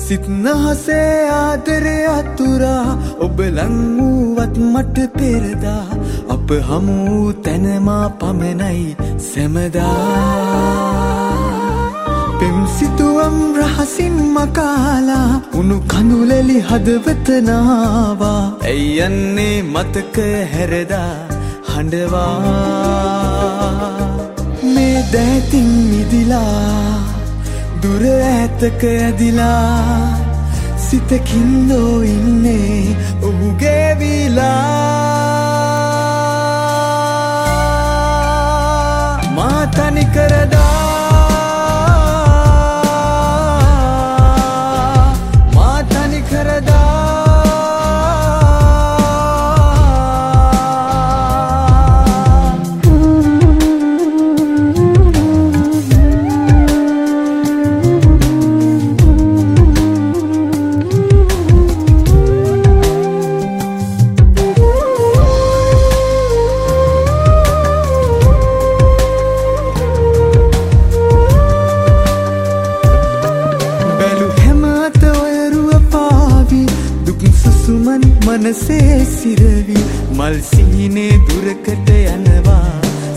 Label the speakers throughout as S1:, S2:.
S1: සිත්නහසේ ආදරය අතුරා ඔබ ලං වූවත් මට පෙරදා අප හමු තැනමා පමණයි සැමදා පෙම් සිතුවම් රහසින් මකාලා උණු කඳුලැලි හදවත නාවා ඇයි යන්නේ මතක හැරදා හඬවා මේ දැතින් මිදිලා දුර ඈතක ඇදිලා සිතකින්දෝ ඉන්නේ ඔහුගේ විලා මා තනි කරදා මා තනි කරදා මනසේ සිරවි මල් සිහිනේ දුරකට යනවා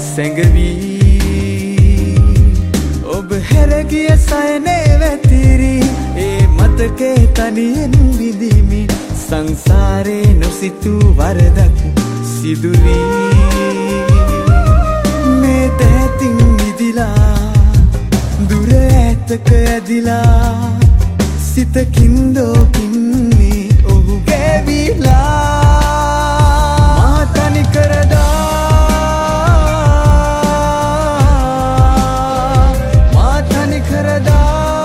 S1: සැඟවී ඔබ හැරගිය සයනේ වැතිරි ඒ මතකේ තනියෙන් විඳිමි සංසාරේ නොසිතූ වරදක් සිදුවී මේ දැතින් මිදිලා දුර ඈතක ඇදිලා සිතකින්දෝ කින්නේ ඔහුගේ විලා මා තනි කරදා මා තනි කරදා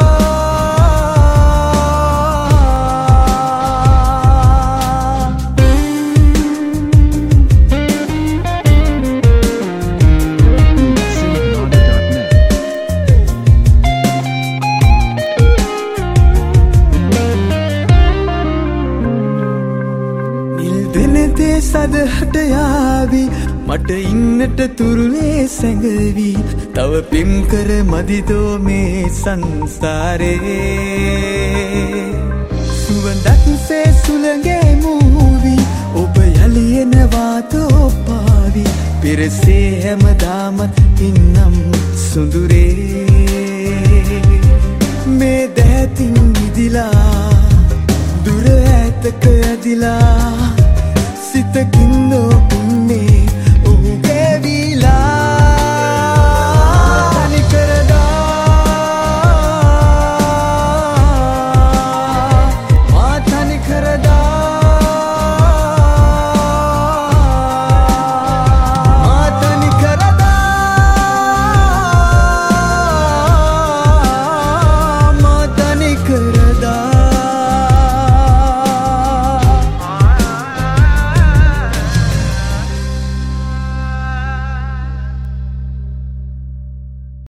S1: සදහට යාවි මට ඉන්නට තුරුලේ සැඟවි තව පෙම් කර මදිදෝ මේ සංසාරේ සුවඳක්සේ සුළඟේ මූවි ඔබ යලියනවා තෝපාවි පෙරසේ හැමදාමත් ඉන්නම් සුඳුරේ මේ දැතින් මිදිලා දුර ඈතක ඇදිලා සිතකින්දෝ